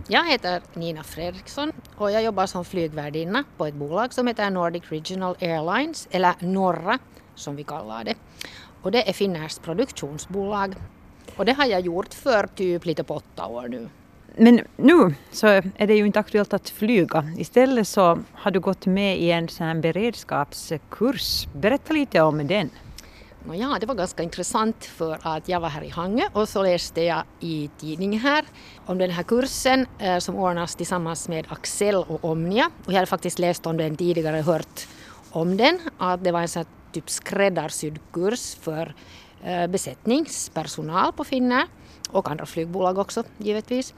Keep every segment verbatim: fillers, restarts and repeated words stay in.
Jag heter Nina Fredriksson och jag jobbar som flygvärdinna på ett bolag som heter Nordic Regional Airlines, eller Norra som vi kallar det. Och det är Finnairs produktionsbolag. Och det har jag gjort för typ lite på åtta år nu. Men nu så är det ju inte aktuellt att flyga. Istället så har du gått med i en sån här beredskapskurs. Berätta lite om den. Ja, det var ganska intressant för att jag var här i Hangö och så läste jag i tidningen här om den här kursen eh, som ordnas tillsammans med Axel och Omnia. Och jag hade faktiskt läst om den tidigare, hört om den, att det var en sån här typ skräddarsydd kurs för eh, besättningspersonal på Finnair och andra flygbolag också givetvis.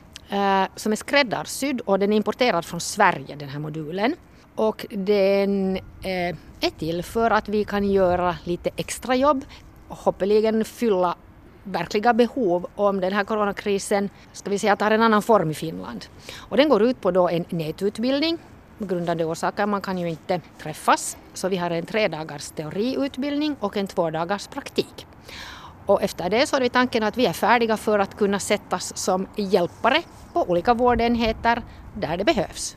Eh, som är skräddarsydd och den är importerad från Sverige, den här modulen. Och den eh, är till för att vi kan göra lite extra jobb och hoppeligen fylla verkliga behov om den här coronakrisen ska vi säga tar en annan form i Finland. Och den går ut på då en nätutbildning. Grundande orsaker, man kan ju inte träffas. Så vi har en tre dagars teoriutbildning och en två dagars praktik. Och efter det så är det tanken att vi är färdiga för att kunna sättas som hjälpare på olika vårdenheter där det behövs.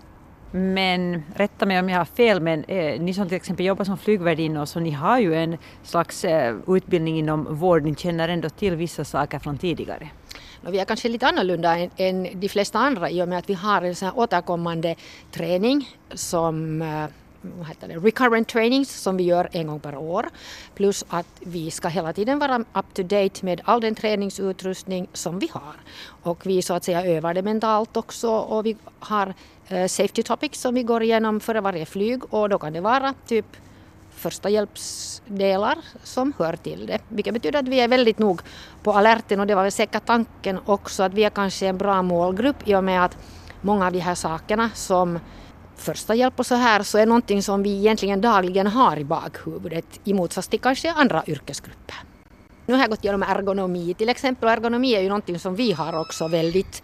Men rätta mig om jag har fel, men eh, ni som till exempel jobbar som flygvärdinnor, så ni har ju en slags eh, utbildning inom vård, ni känner ändå till vissa saker från tidigare. Och vi är kanske lite annorlunda än, än de flesta andra i och med att vi har en sån här återkommande träning som eh, vad heter det, recurrent trainings som vi gör en gång per år. Plus att vi ska hela tiden vara up to date med all den träningsutrustning som vi har. Och vi så att säga övar det mentalt också och vi har eh, safety topics som vi går igenom före varje flyg och då kan det vara typ första hjälpsdelar som hör till det. Vilket betyder att vi är väldigt nog på alerten och det var väl säkert tanken också att vi är kanske en bra målgrupp i och med att många av de här sakerna som första hjälp och så här så är någonting som vi egentligen dagligen har i bakhuvudet i motsats till kanske andra yrkesgrupper. Nu har jag gått igenom ergonomi till exempel och ergonomi är ju någonting som vi har också väldigt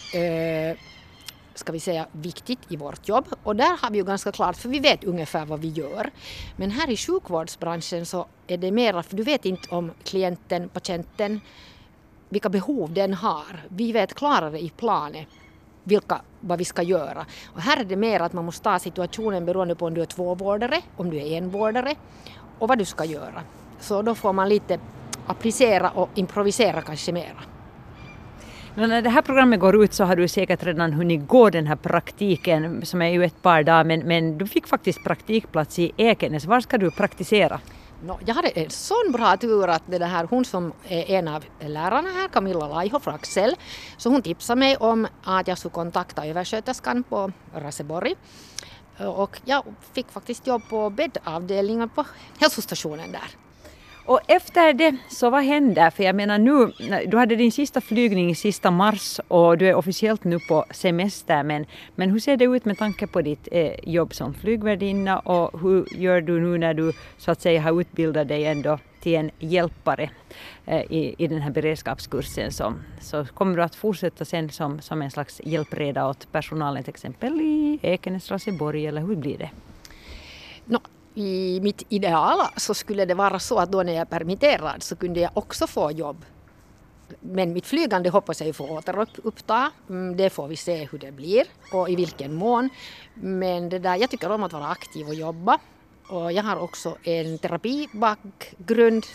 eh, ska vi säga viktigt i vårt jobb och där har vi ju ganska klart för vi vet ungefär vad vi gör. Men här i sjukvårdsbranschen så är det mera för du vet inte om klienten, patienten, vilka behov den har. Vi vet klarare i planet vilka, vad vi ska göra. Och här är det mer att man måste ta situationen beroende på om du är två vårdare, om du är en vårdare och vad du ska göra. Så då får man lite applicera och improvisera kanske mera. Men när det här programmet går ut så har du säkert redan hunnit gå den här praktiken som är ju ett par dagar men, men du fick faktiskt praktikplats i Ekenäs. Var ska du praktisera? No, jag hade en sån bra tur att det här, hon som är en av lärarna här, Camilla Laiho från Axel, så hon tipsade mig om att jag skulle kontakta översköterskan på Raseborg. Och jag fick faktiskt jobb på bäddavdelningen på hälsostationen där. Och efter det så vad händer? För jag menar nu, du hade din sista flygning i sista mars och du är officiellt nu på semester. Men, men hur ser det ut med tanke på ditt eh, jobb som flygvärdinna och hur gör du nu när du så att säga har utbildat dig ändå till en hjälpare eh, i, i den här beredskapskursen? Som, så kommer du att fortsätta sen som, som en slags hjälpreda åt personalen till exempel i Ekenäs, Raseborg eller hur blir det? No. I mitt ideal så skulle det vara så att då när jag är permitterad så kunde jag också få jobb. Men mitt flygande hoppas jag få återuppta. Det får vi se hur det blir och i vilken mån. Men det där, jag tycker om att vara aktiv och jobba. Och jag har också en terapibakgrund.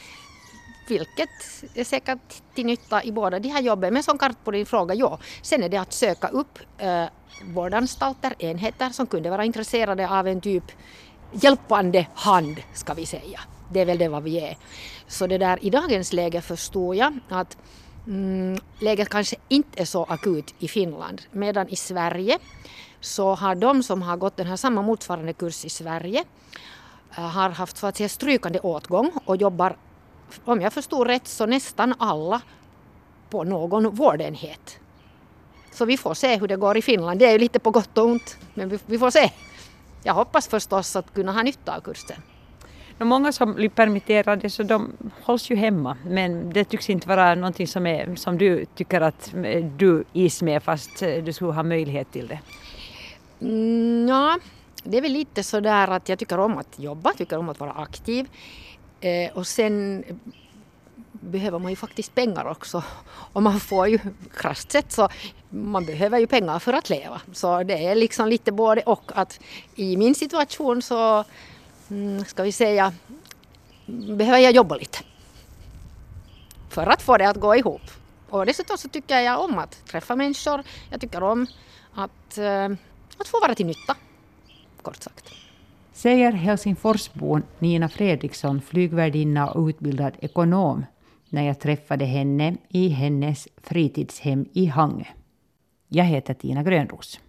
Vilket är säkert till nytta i båda de här jobben. Men som kart på din fråga, ja. Sen är det att söka upp eh, vårdanstalter, enheter som kunde vara intresserade av en typ hjälpande hand ska vi säga. Det är väl det vad vi är. Så det där i dagens läge förstår jag att mm, läget kanske inte är så akut i Finland. Medan i Sverige så har de som har gått den här samma motsvarande kurs i Sverige äh, har haft så att säga strykande åtgång och jobbar, om jag förstår rätt, så nästan alla på någon vårdenhet. Så vi får se hur det går i Finland. Det är ju lite på gott och ont, men vi, vi får se. Jag hoppas förstås att kunna ha nytta av kursen. Många som blir permitterade så de hålls ju hemma. Men det tycks inte vara någonting som, är, som du tycker att du is med fast du skulle ha möjlighet till det. Mm, ja, det är väl lite så där att jag tycker om att jobba, tycker om att vara aktiv. Eh, och sen behöver man ju faktiskt pengar också. Och man får ju krasst sett så man behöver ju pengar för att leva. Så det är liksom lite både och att i min situation så mm, ska vi säga behöver jag jobba lite. För att få det att gå ihop. Och dessutom så tycker jag om att träffa människor. Jag tycker om att, äh, att få vara till nytta, kort sagt. Säger Helsingforsbon Nina Fredriksson, flygvärdinna och utbildad ekonom, när jag träffade henne i hennes fritidshem i Hangö. Jag heter Tina Grönros.